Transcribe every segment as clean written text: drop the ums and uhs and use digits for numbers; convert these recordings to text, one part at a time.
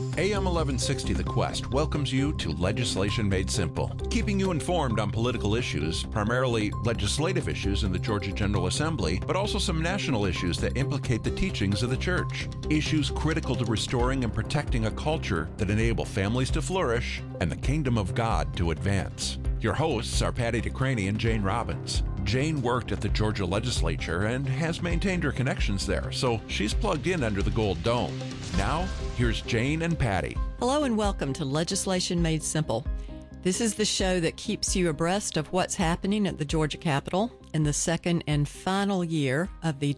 AM 1160 The Quest welcomes you to Legislation Made Simple, keeping you informed on political issues, primarily legislative issues in the Georgia General Assembly, but also some national issues that implicate the teachings of the church. Issues critical to restoring and protecting a culture that enable families to flourish and the kingdom of God to advance. Your hosts are Patty DeCraney and Jane Robbins. Jane worked at the Georgia legislature and has maintained her connections there, so she's plugged in under the Gold Dome. Now, here's Jane and Patty. Hello and welcome to Legislation Made Simple. This is the show that keeps you abreast of what's happening at the Georgia Capitol in the second and final year of the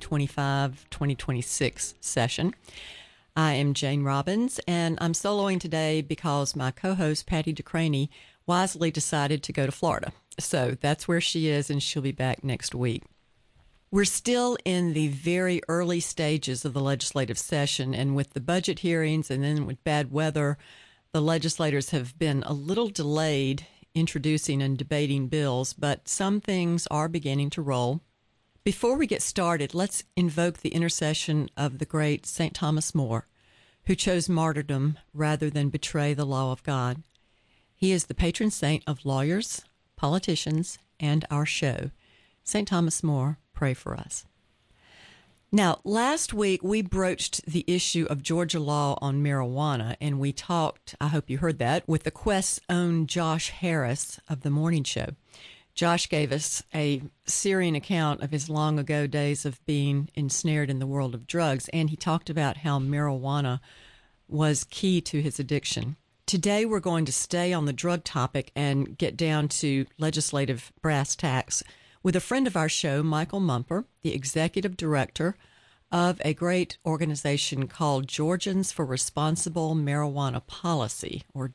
2025-2026 session. I am Jane Robbins, and I'm soloing today because my co-host Patty DeCraney wisely decided to go to Florida. So that's where she is, and she'll be back next week. We're still in the very early stages of the legislative session, and with the budget hearings and then with bad weather, the legislators have been a little delayed introducing and debating bills, but some things are beginning to roll. Before we get started, let's invoke the intercession of the great St. Thomas More, who chose martyrdom rather than betray the law of God. He is the patron saint of lawyers, politicians, and our show. St. Thomas More, pray for us. Now, last week we broached the issue of Georgia law on marijuana, and we talked, I hope you heard that, with the Quest's own Josh Harris of The Morning Show. Josh gave us a searing account of his long ago days of being ensnared in the world of drugs, and he talked about how marijuana was key to his addiction. Today we're going to stay on the drug topic and get down to legislative brass tacks with a friend of our show, Michael Mumper, the executive director of a great organization called Georgians for Responsible Marijuana Policy, or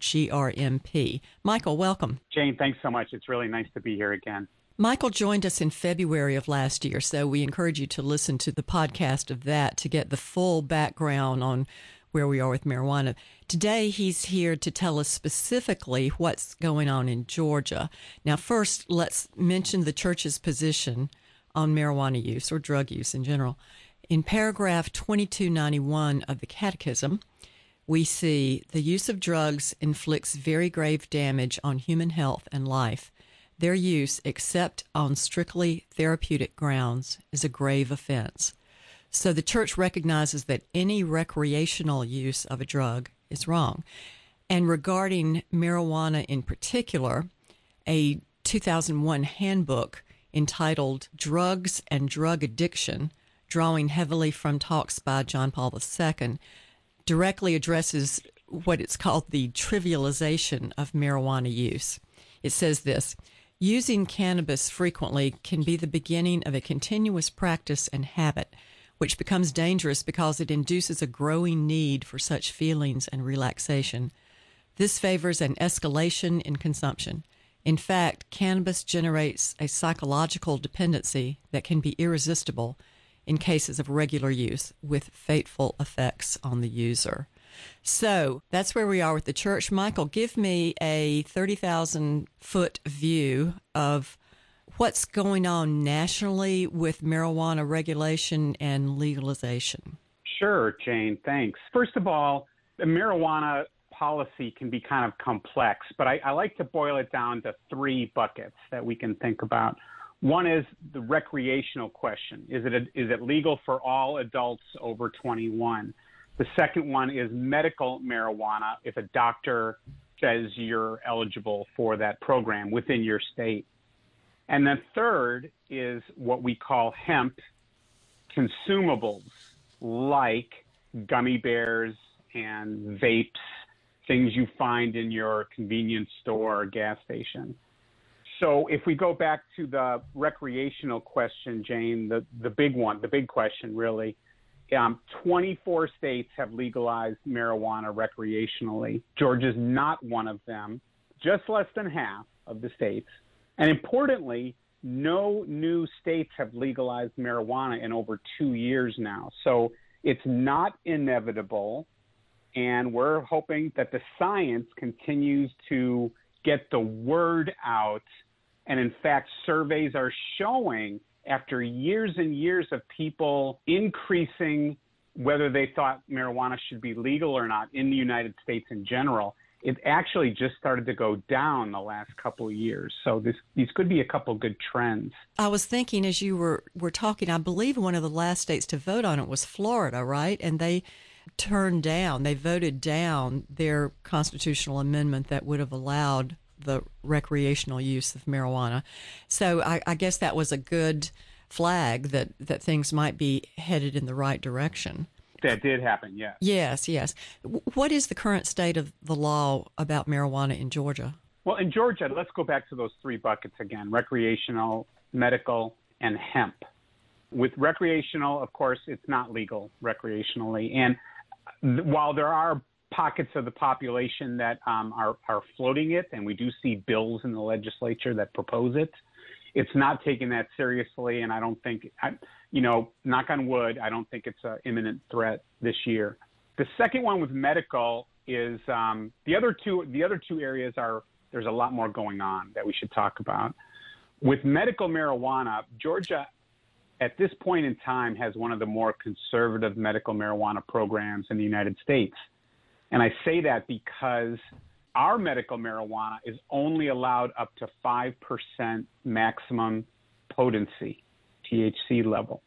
GRMP. Michael, welcome. Jane, thanks so much. It's really nice to be here again. Michael joined us in February of last year, so we encourage you to listen to the podcast of that to get the full background on where we are with marijuana. Today, he's here to tell us specifically what's going on in Georgia. Now, first, let's mention the church's position on marijuana use or drug use in general. In paragraph 2291 of the Catechism, we see the use of drugs inflicts very grave damage on human health and life. Their use, except on strictly therapeutic grounds, is a grave offense. So the church recognizes that any recreational use of a drug is wrong. And regarding marijuana in particular, a 2001 handbook entitled Drugs and Drug Addiction, drawing heavily from talks by John Paul II, directly addresses what it's called the trivialization of marijuana use. It says this: using cannabis frequently can be the beginning of a continuous practice and habit, which becomes dangerous because it induces a growing need for such feelings and relaxation. This favors an escalation in consumption. In fact, cannabis generates a psychological dependency that can be irresistible in cases of regular use, with fateful effects on the user. So that's where we are with the church. Michael, give me a 30,000-foot view of what's going on nationally with marijuana regulation and legalization. Sure, Jane, thanks. First of all, the marijuana policy can be kind of complex, but I like to boil it down to three buckets that we can think about. One is the recreational question. Is it legal for all adults over 21? The second one is medical marijuana, if a doctor says you're eligible for that program within your state. And the third is what we call hemp consumables, like gummy bears and vapes, things you find in your convenience store or gas station. So if we go back to the recreational question, Jane, the big one, the big question really, 24 states have legalized marijuana recreationally. Georgia's not one of them, just less than half of the states. And importantly, no new states have legalized marijuana in over 2 years now. So it's not inevitable, and we're hoping that the science continues to get the word out. And in fact, surveys are showing, after years and years of people increasing whether they thought marijuana should be legal or not in the United States in general, it actually just started to go down the last couple of years. So these could be a couple good trends. I was thinking as you were talking, I believe one of the last states to vote on it was Florida, right? And they voted down their constitutional amendment that would have allowed the recreational use of marijuana. So I guess that was a good flag that things might be headed in the right direction. That did happen, yes. Yes. What is the current state of the law about marijuana in Georgia? Well, in Georgia, let's go back to those three buckets again: recreational, medical, and hemp. With recreational, of course, it's not legal recreationally. And while there are pockets of the population that are floating it, and we do see bills in the legislature that propose it, it's not taking that seriously. And I don't think, knock on wood, I don't think it's an imminent threat this year. The second one with medical is the other two areas are, there's a lot more going on that we should talk about. With medical marijuana, Georgia at this point in time has one of the more conservative medical marijuana programs in the United States. And I say that because our medical marijuana is only allowed up to 5% maximum potency, THC level,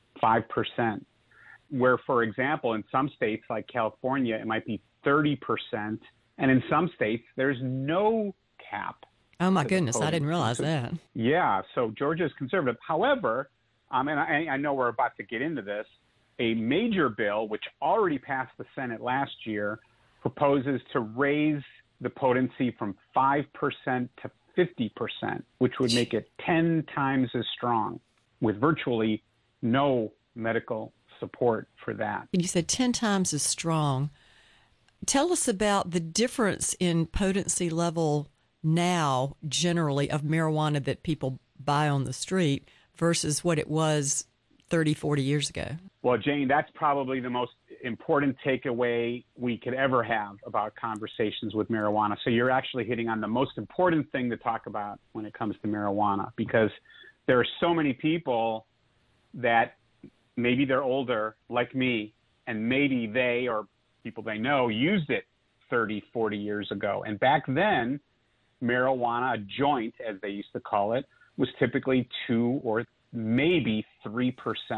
5%. Where, for example, in some states like California, it might be 30%. And in some states, there's no cap. Oh, my goodness. I didn't realize that. Yeah. So Georgia is conservative. However, and I know we're about to get into this, a major bill, which already passed the Senate last year, proposes to raise the potency from 5% to 50%, which would make it 10 times as strong with virtually no medical support for that. You said 10 times as strong. Tell us about the difference in potency level now, generally, of marijuana that people buy on the street versus what it was 30, 40 years ago. Well, Jane, that's probably the most important takeaway we could ever have about conversations with marijuana. So you're actually hitting on the most important thing to talk about when it comes to marijuana, because there are so many people that maybe they're older like me, and maybe they or people they know used it 30, 40 years ago. And back then, marijuana, a joint, as they used to call it, was typically 2 or maybe 3%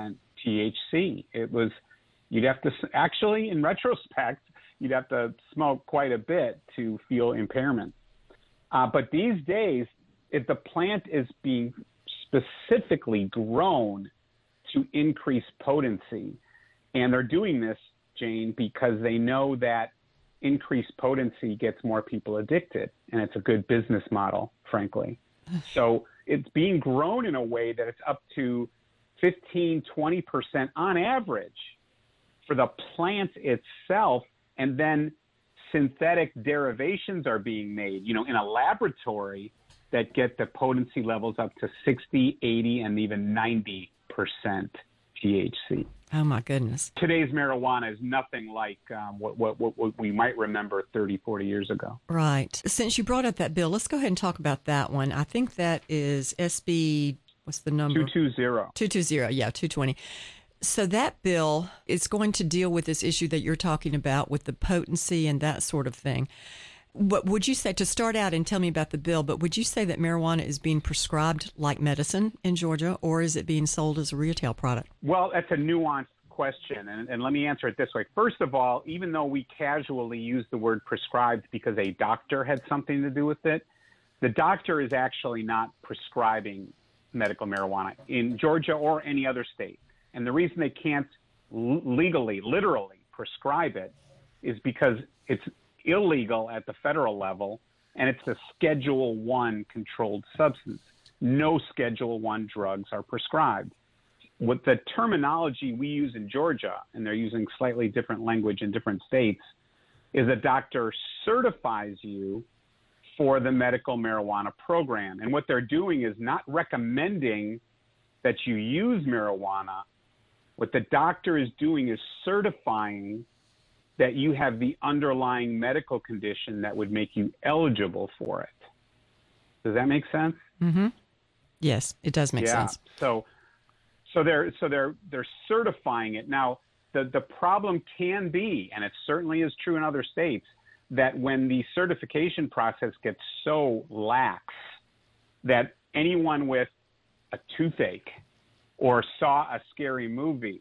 THC. It was, you'd have to, actually, in retrospect, you'd have to smoke quite a bit to feel impairment. But these days, if the plant is being specifically grown to increase potency, and they're doing this, Jane, because they know that increased potency gets more people addicted, and it's a good business model, frankly. So it's being grown in a way that it's up to 15, 20% on average for the plant itself, and then synthetic derivations are being made, in a laboratory that get the potency levels up to 60, 80, and even 90% THC. Oh, my goodness. Today's marijuana is nothing like what we might remember 30, 40 years ago. Right. Since you brought up that bill, let's go ahead and talk about that one. I think that is SB, what's the number? 220. 220, yeah, 220. So that bill is going to deal with this issue that you're talking about with the potency and that sort of thing. What would you say, to start out and tell me about the bill, but would you say that marijuana is being prescribed like medicine in Georgia, or is it being sold as a retail product? Well, that's a nuanced question, and let me answer it this way. First of all, even though we casually use the word prescribed because a doctor had something to do with it, the doctor is actually not prescribing medical marijuana in Georgia or any other state. And the reason they can't legally, literally prescribe it is because it's illegal at the federal level, and it's a Schedule I controlled substance. No Schedule I drugs are prescribed. What the terminology we use in Georgia, and they're using slightly different language in different states, is a doctor certifies you for the medical marijuana program. And what they're doing is not recommending that you use marijuana. What the doctor is doing is certifying that you have the underlying medical condition that would make you eligible for it. Does that make sense? Mm-hmm. Yes, it does make sense. So they're certifying it. Now, the problem can be, and it certainly is true in other states, that when the certification process gets so lax that anyone with a toothache or saw a scary movie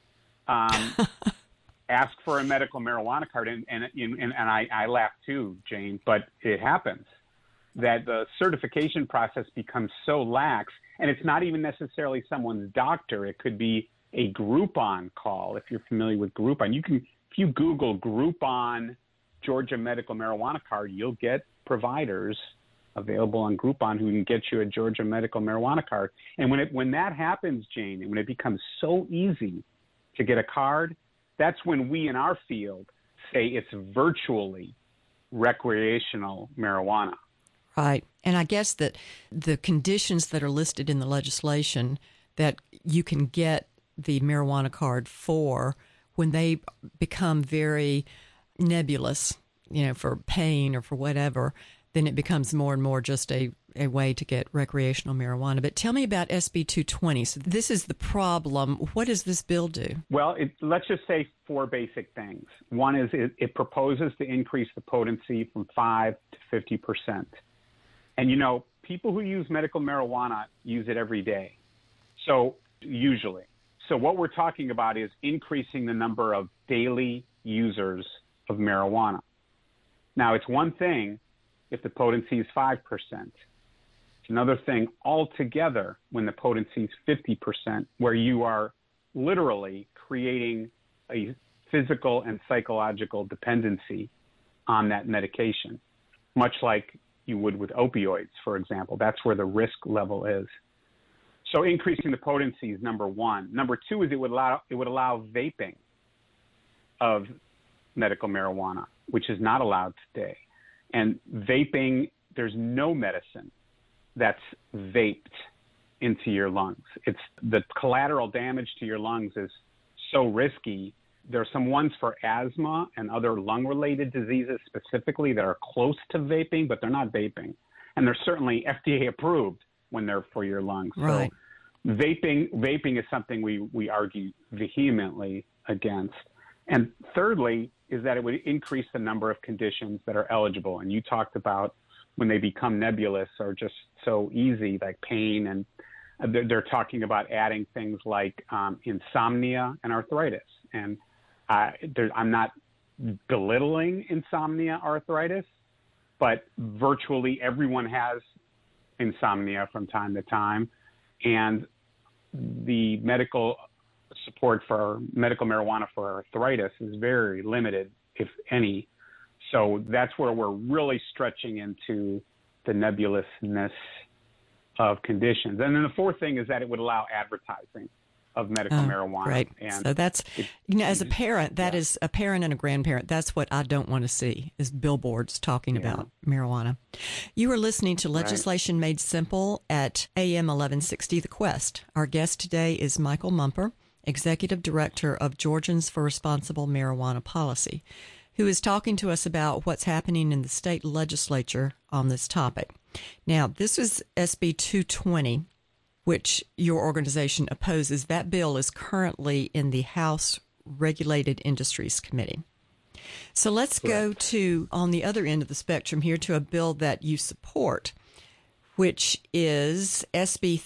ask for a medical marijuana card, and I laugh too, Jane, but it happens, that the certification process becomes so lax, and it's not even necessarily someone's doctor. It could be a Groupon call, if you're familiar with Groupon. If you Google Groupon Georgia medical marijuana card, you'll get providers available on Groupon who can get you a Georgia medical marijuana card. And when that happens, Jane, and when it becomes so easy to get a card, that's when we in our field say it's virtually recreational marijuana. Right. And I guess that the conditions that are listed in the legislation that you can get the marijuana card for, when they become very nebulous, for pain or for whatever, then it becomes more and more just a way to get recreational marijuana. But tell me about SB 220. So this is the problem. What does this bill do? Well, let's just say four basic things. One is it proposes to increase the potency from 5 to 50%. And, people who use medical marijuana use it every day. So usually. So what we're talking about is increasing the number of daily users of marijuana. Now, it's one thing if the potency is 5%. It's another thing altogether when the potency is 50%, where you are literally creating a physical and psychological dependency on that medication, much like you would with opioids, for example. That's where the risk level is. So increasing the potency is number one. Number two is it would allow vaping of medical marijuana, which is not allowed today. And vaping, there's no medicine that's vaped into your lungs. It's the collateral damage to your lungs is so risky. There are some ones for asthma and other lung-related diseases specifically that are close to vaping, but they're not vaping. And they're certainly FDA approved when they're for your lungs. Right. So vaping is something we argue vehemently against. And thirdly is that it would increase the number of conditions that are eligible. And you talked about when they become nebulous or just so easy, like pain, and they're talking about adding things like insomnia and arthritis. And I'm not belittling insomnia, arthritis, but virtually everyone has insomnia from time to time. And the medical support for medical marijuana for arthritis is very limited, if any. So that's where we're really stretching into the nebulousness of conditions. And then the fourth thing is that it would allow advertising of medical marijuana. Right. And so that's, as a parent, that is a parent and a grandparent. That's what I don't want to see is billboards talking about marijuana. You are listening to Legislation Made Simple at AM 1160 The Quest. Our guest today is Michael Mumper, Executive Director of Georgians for Responsible Marijuana Policy, who is talking to us about what's happening in the state legislature on this topic. Now, this is SB 220, which your organization opposes. That bill is currently in the House Regulated Industries Committee. So let's go to, on the other end of the spectrum here, to a bill that you support, which is SB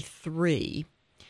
33.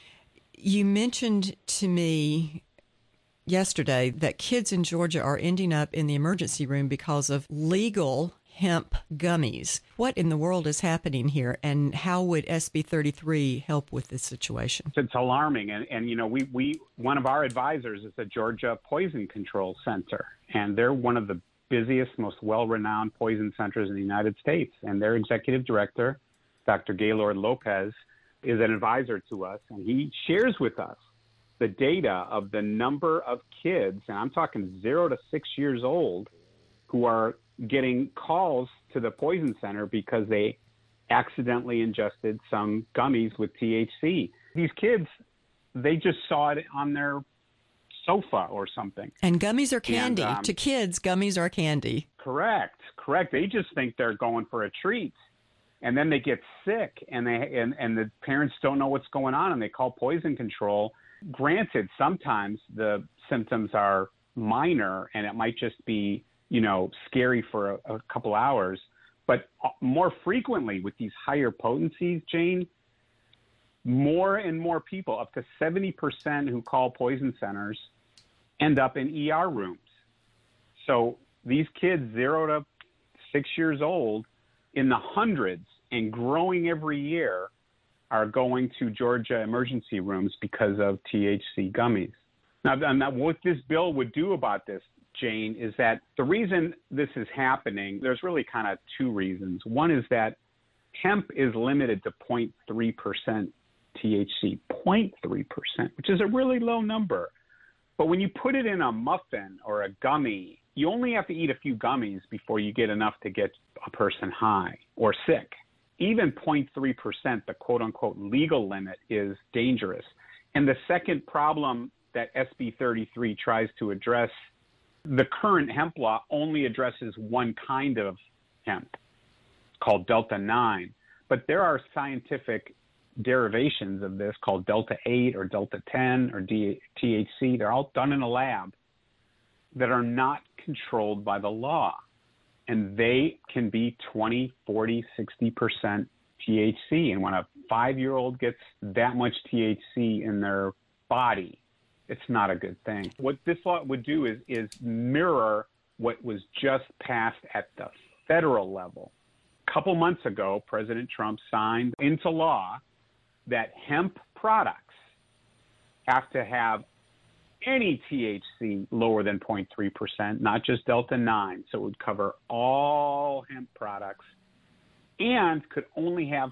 You mentioned to me yesterday that kids in Georgia are ending up in the emergency room because of legal hemp gummies. What in the world is happening here, and how would SB 33 help with this situation? It's alarming, and we one of our advisors is the Georgia Poison Control Center, and they're one of the busiest, most well-renowned poison centers in the United States, and their executive director, Dr. Gaylord Lopez, is an advisor to us, and he shares with us the data of the number of kids, and I'm talking 0 to 6 years old, who are getting calls to the poison center because they accidentally ingested some gummies with THC. These kids, they just saw it on their sofa or something. And gummies are candy. And, to kids, gummies are candy. Correct. They just think they're going for a treat. And then they get sick, and the parents don't know what's going on, and they call poison control. Granted, sometimes the symptoms are minor and it might just be, scary for a couple hours. But more frequently with these higher potencies, Jane, more and more people, up to 70% who call poison centers, end up in ER rooms. So these kids 0 to 6 years old, in the hundreds and growing every year, are going to Georgia emergency rooms because of THC gummies. Now, what this bill would do about this, Jane, is that the reason this is happening, there's really kind of two reasons. One is that hemp is limited to 0.3% THC, 0.3%, which is a really low number. But when you put it in a muffin or a gummy, you only have to eat a few gummies before you get enough to get a person high or sick. Even 0.3%, the quote-unquote legal limit, is dangerous. And the second problem that SB 33 tries to address, the current hemp law only addresses one kind of hemp called Delta-9. But there are scientific derivations of this called Delta-8 or Delta-10 or THC. They're all done in a lab that are not controlled by the law. And they can be 20, 40, 60% THC. And when a 5-year-old gets that much THC in their body, it's not a good thing. What this law would do is mirror what was just passed at the federal level. A couple months ago, President Trump signed into law that hemp products have to have any THC lower than 0.3%, not just Delta-9. So it would cover all hemp products and could only have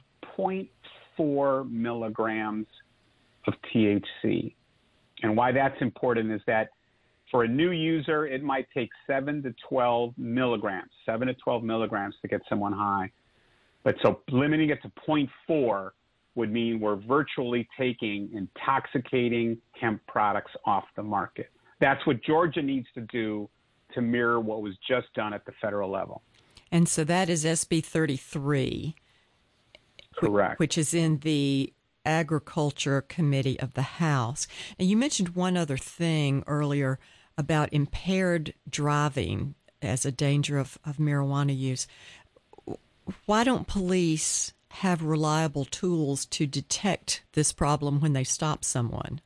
0.4 milligrams of THC. And why that's important is that for a new user, it might take 7 to 12 milligrams to get someone high. But so limiting it to 0.4 would mean we're virtually taking intoxicating hemp products off the market. That's what Georgia needs to do to mirror what was just done at the federal level. And so that is SB 33. Correct. Which is in the Agriculture Committee of the House. And you mentioned one other thing earlier about impaired driving as a danger of marijuana use. Why don't police have reliable tools to detect this problem when they stop someone?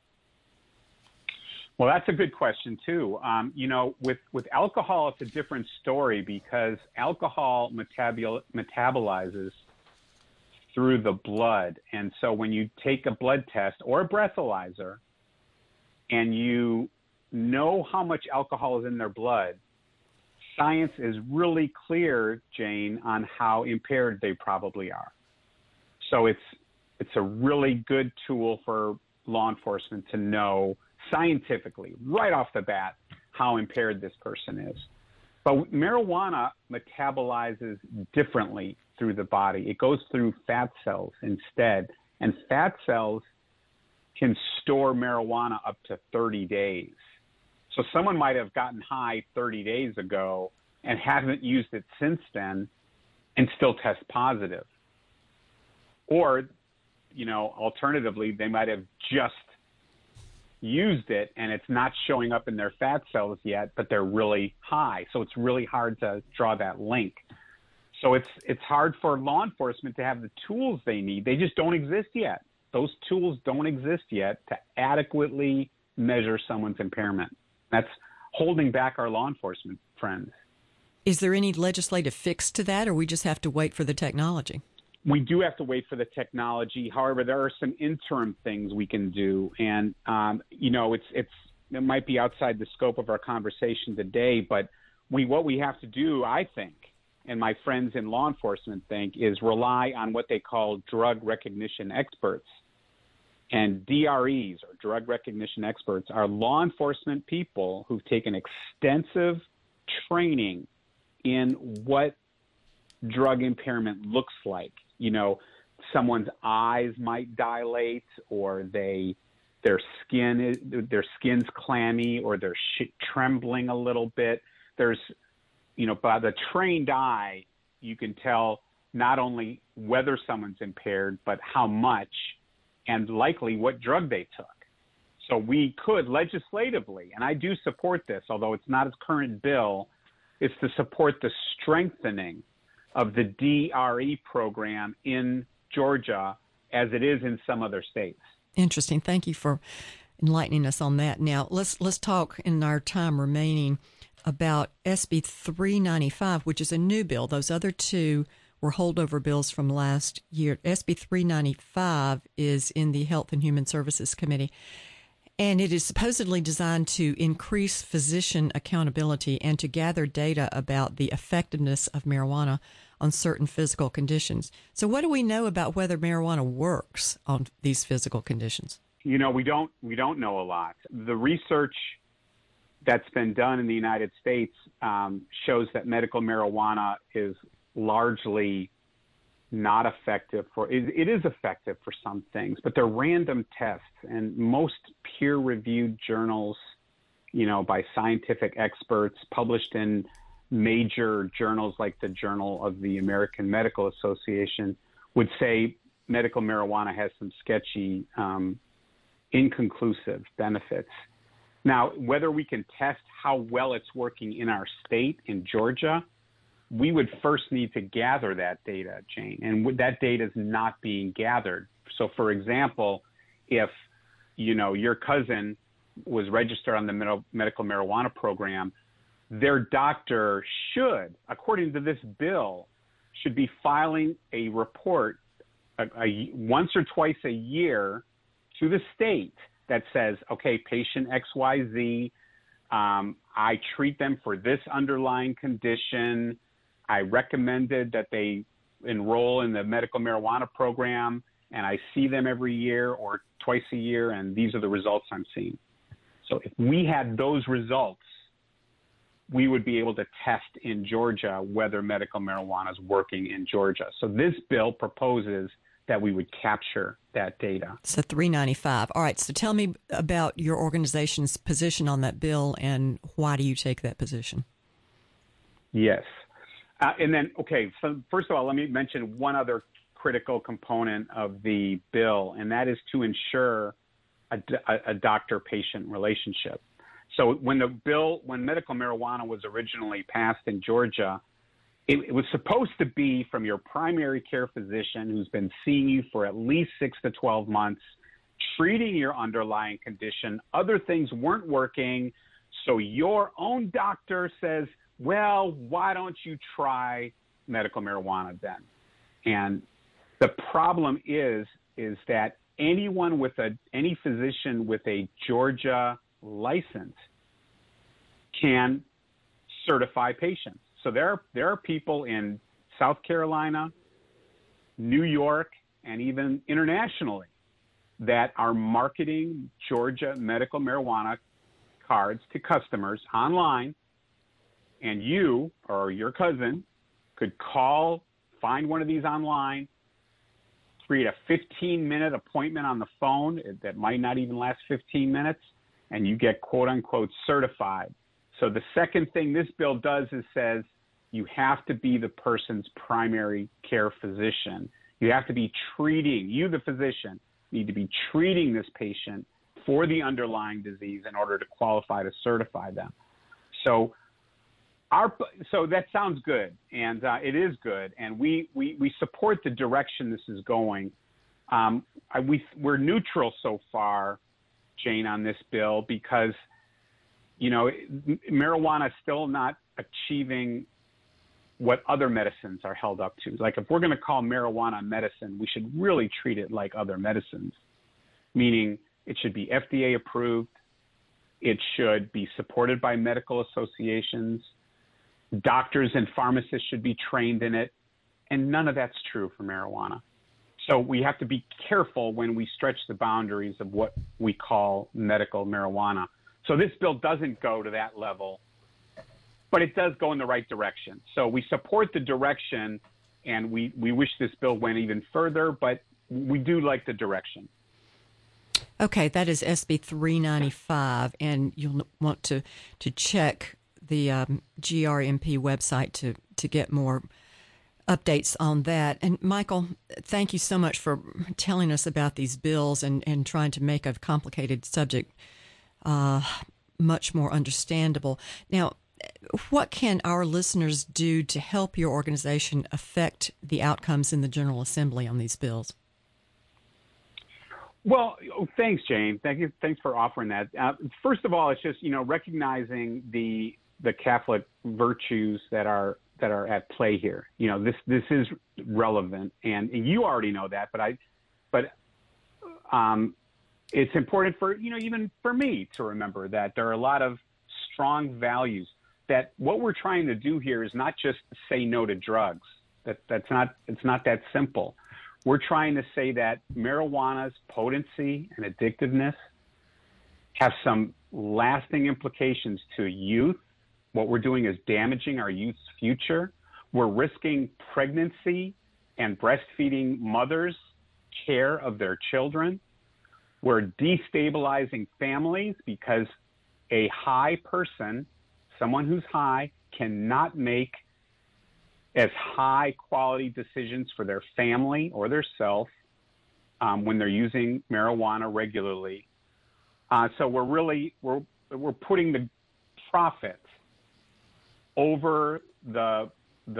Well, that's a good question, too. With alcohol, it's a different story because alcohol metabolizes through the blood. And so when you take a blood test or a breathalyzer and you know how much alcohol is in their blood, science is really clear, Jane, on how impaired they probably are. So it's a really good tool for law enforcement to know scientifically, right off the bat, how impaired this person is. But marijuana metabolizes differently through the body. It goes through fat cells instead, and fat cells can store marijuana up to 30 days. So someone might have gotten high 30 days ago and hasn't used it since then and still test positive. Or, alternatively, they might have just used it and it's not showing up in their fat cells yet, but they're really high. So it's really hard to draw that link. So it's hard for law enforcement to have the tools they need. They just don't exist yet. Those tools don't exist yet to adequately measure someone's impairment. That's holding back our law enforcement friends. Is there any legislative fix to that, or we just have to wait for the technology? We do have to wait for the technology. However, there are some interim things we can do. And, it might be outside the scope of our conversation today, but what we have to do, I think, and my friends in law enforcement think, is rely on what they call drug recognition experts. And DREs, or drug recognition experts, are law enforcement people who've taken extensive training in what drug impairment looks like. Someone's eyes might dilate, or their skin's clammy, or they're trembling a little bit. There's, by the trained eye, you can tell not only whether someone's impaired, but how much and likely what drug they took. So we could legislatively, and I do support this, although it's not its current bill, is to support the strengthening of the DRE program in Georgia as it is in some other states. Interesting. Thank you for enlightening us on that. Now, let's talk in our time remaining about SB 395, which is a new bill. Those other two were holdover bills from last year. SB 395 is in the Health and Human Services Committee, and it is supposedly designed to increase physician accountability and to gather data about the effectiveness of marijuana on certain physical conditions. So what do we know about whether marijuana works on these physical conditions? We don't know a lot. The research that's been done in the United States shows that medical marijuana is largely not effective it is effective for some things, but they're random tests, and most peer-reviewed journals, by scientific experts published in major journals like the Journal of the American Medical Association would say medical marijuana has some sketchy, inconclusive benefits. Now, whether we can test how well it's working in our state, in Georgia, we would first need to gather that data, Jane, and that data is not being gathered. So, for example, if, your cousin was registered on the medical marijuana program, their doctor should, according to this bill, should be filing a report once or twice a year to the state that says, okay, patient XYZ, I treat them for this underlying condition. I recommended that they enroll in the medical marijuana program, and I see them every year or twice a year, and these are the results I'm seeing. So if we had those results, we would be able to test in Georgia whether medical marijuana is working in Georgia. So this bill proposes that we would capture that data. So 395. All right. So tell me about your organization's position on that bill, and why do you take that position? Yes. And then, okay, so first of all, let me mention one other critical component of the bill, and that is to ensure a doctor-patient relationship. So when medical marijuana was originally passed in Georgia, it was supposed to be from your primary care physician who's been seeing you for at least 6 to 12 months, treating your underlying condition. Other things weren't working, so your own doctor says, well, why don't you try medical marijuana then? And the problem is that any physician with a Georgia license can certify patients. So there are people in South Carolina, New York, and even internationally that are marketing Georgia medical marijuana cards to customers online, and you or your cousin could call, find one of these online, create a 15-minute appointment on the phone that might not even last 15 minutes, and you get quote-unquote certified. So the second thing this bill does is says you have to be the person's primary care physician. You have to be the physician, need to be treating this patient for the underlying disease in order to qualify to certify them. So that sounds good, and it is good, and we support the direction this is going. We're neutral so far, Jane, on this bill because, marijuana is still not achieving what other medicines are held up to. Like if we're going to call marijuana medicine, we should really treat it like other medicines, meaning it should be FDA approved, it should be supported by medical associations, doctors and pharmacists should be trained in it, and none of that's true for marijuana. So we have to be careful when we stretch the boundaries of what we call medical marijuana. So this bill doesn't go to that level, but it does go in the right direction. So we support the direction, and we wish this bill went even further, but we do like the direction. Okay, that is SB 395, and you'll want to check the GRMP website to get more updates on that. And Michael, thank you so much for telling us about these bills and trying to make a complicated subject much more understandable. Now, what can our listeners do to help your organization affect the outcomes in the General Assembly on these bills? Well, thanks, Jane. Thanks for offering that. First of all, it's just, recognizing the Catholic virtues that are at play here. This is relevant, and you already know that, but it's important for, even for me to remember that there are a lot of strong values, that what we're trying to do here is not just say no to drugs. It's not that simple. We're trying to say that marijuana's potency and addictiveness have some lasting implications to youth. What we're doing is damaging our youth's future. We're risking pregnancy and breastfeeding mothers' care of their children. We're destabilizing families because a high person, someone who's high, cannot make as high quality decisions for their family or their self when they're using marijuana regularly. So we're putting the profits over the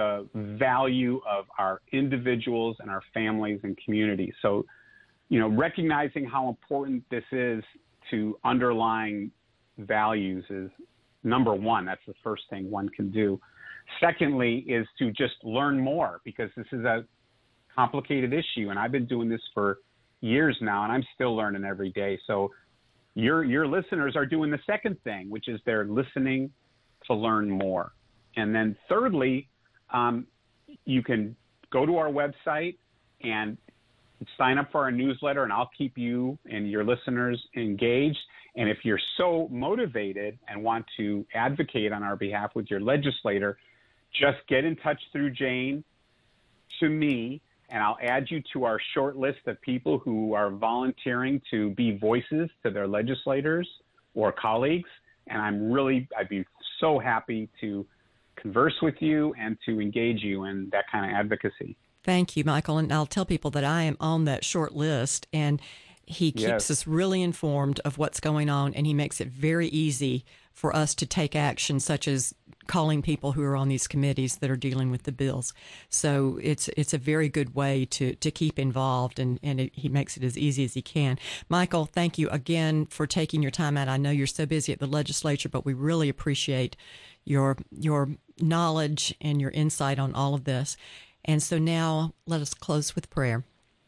value of our individuals and our families and communities. So, recognizing how important this is to underlying values is number one. That's the first thing one can do. Secondly is to just learn more, because this is a complicated issue, and I've been doing this for years now, and I'm still learning every day. So your listeners are doing the second thing, which is they're listening to learn more. And then thirdly, you can go to our website and sign up for our newsletter, and I'll keep you and your listeners engaged. And if you're so motivated and want to advocate on our behalf with your legislator, just get in touch through Jane to me, and I'll add you to our short list of people who are volunteering to be voices to their legislators or colleagues. And I'd be so happy to converse with you and to engage you in that kind of advocacy. Thank you, Michael. And I'll tell people that I am on that short list, and he keeps us really informed of what's going on, and he makes it very easy for us to take action, such as calling people who are on these committees that are dealing with the bills. So it's a very good way to keep involved, and he makes it as easy as he can. Michael, thank you again for taking your time out. I know you're so busy at the legislature, but we really appreciate your knowledge and your insight on all of this. And so now let us close with prayer.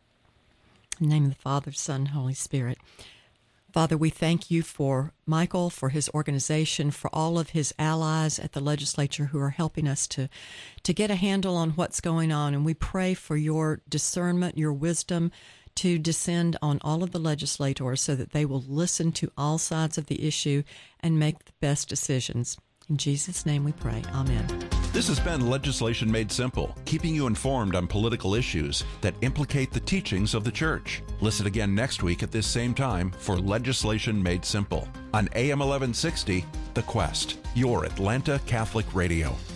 In the name of the Father, Son, Holy Spirit. Father, we thank you for Michael, for his organization, for all of his allies at the legislature who are helping us to get a handle on what's going on. And we pray for your discernment, your wisdom to descend on all of the legislators so that they will listen to all sides of the issue and make the best decisions. In Jesus' name we pray. Amen. This has been Legislation Made Simple, keeping you informed on political issues that implicate the teachings of the Church. Listen again next week at this same time for Legislation Made Simple on AM 1160, The Quest, your Atlanta Catholic Radio.